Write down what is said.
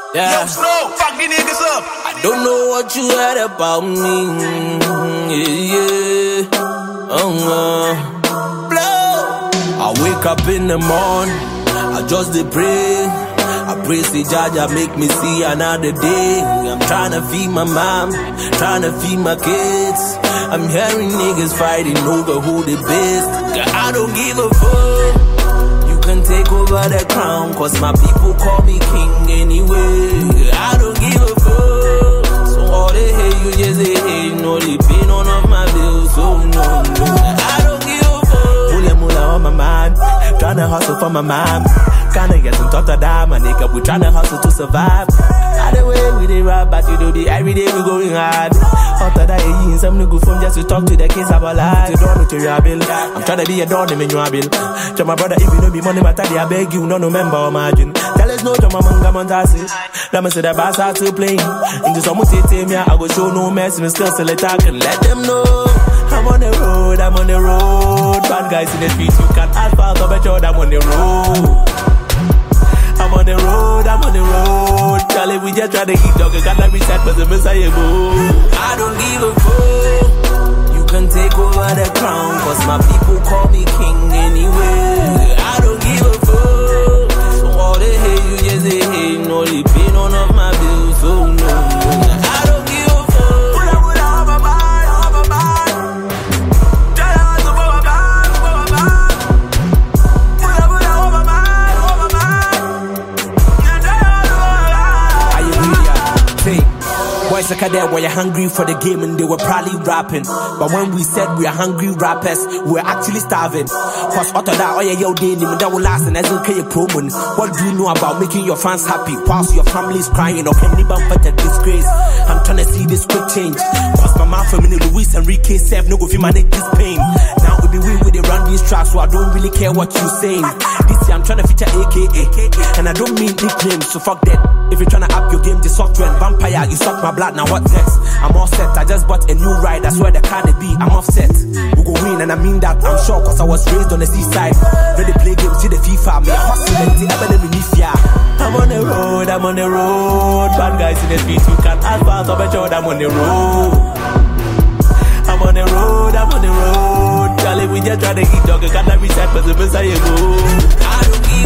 Yeah. Yo, Snow, fuck these niggas up. I don't know what you heard about me. Yeah. Blow. I wake up in the morning, I just dey pray. I pray say Jaja make me see another day. I'm tryna feed my mom, tryna feed my kids. I'm hearing niggas fighting over who the best. I don't give a fuck. You can take over the crown, cause my people call me king anyway. I don't give a fuck. So all they hate, you just hate. No, they pay none of my bills, so no. I don't give a fuck. Mula on my mind, tryna hustle for my mom. Kinda get some top of that, my nigga, we tryna hustle to survive. Either way, we dey rap, but you do be every day we going hard. After that, you some nigga phone just to talk to the kids about life. You don't know to your bill. I'm tryna be a don in your bill. To my brother, if you don't be money, matter, I beg you, no member or margin. Tell us no to my manga montasi. Let me say the bass are still playing. In the summer, I go show no mess, and still sell it, I can let them know. I'm on the road, I'm on the road. Bad guys in the streets, you can't ask for a better, I'm on the road. I'm on the road, I'm on the road. Charlie, we just try to eat dog, I gotta reset for the Messiah go. I don't give a fuck. You can take over the crown, cause my people call me king anyway. I don't give a fuck. So all they hate, you just hate. No, they pay none of my bills, so no. I don't give a fuck. Put up on my mind, on my mind. Try to hustle for my mind, for my mind. Put up on my mind, on my mind. Boys like that were hungry for the game and they were probably rapping. But when we said we are hungry rappers, we were actually starving. Cause after that, oh yeah, yo, they that will last and as okay, promo. What do you know about making your fans happy whilst your family's crying or can anybody but a disgrace? I'm trying to see this quick change. Cause my mouth from Luis Enrique Sef no go feel manage this pain. Now it be we with they run these tracks, so I don't really care what you saying. This year I'm trying to feature AKA, and I don't mean nicknames, so fuck that. If you're trying to up your game, the software and vampire, you suck my blood, now what next? I'm all set, I just bought a new ride, that's where the car they be, I'm offset. We go win, and I mean that, I'm sure, cause I was raised on the seaside. When they play games, see the FIFA, me a hustle and the Ebeneminifia. I'm on the road, I'm on the road. Bad guys in the streets, you can't ask for a better, I'm on the road. I'm on the road, I'm on the road. Charlie, we just try to eat dog, I gotta reset for the Messiah go. I don't give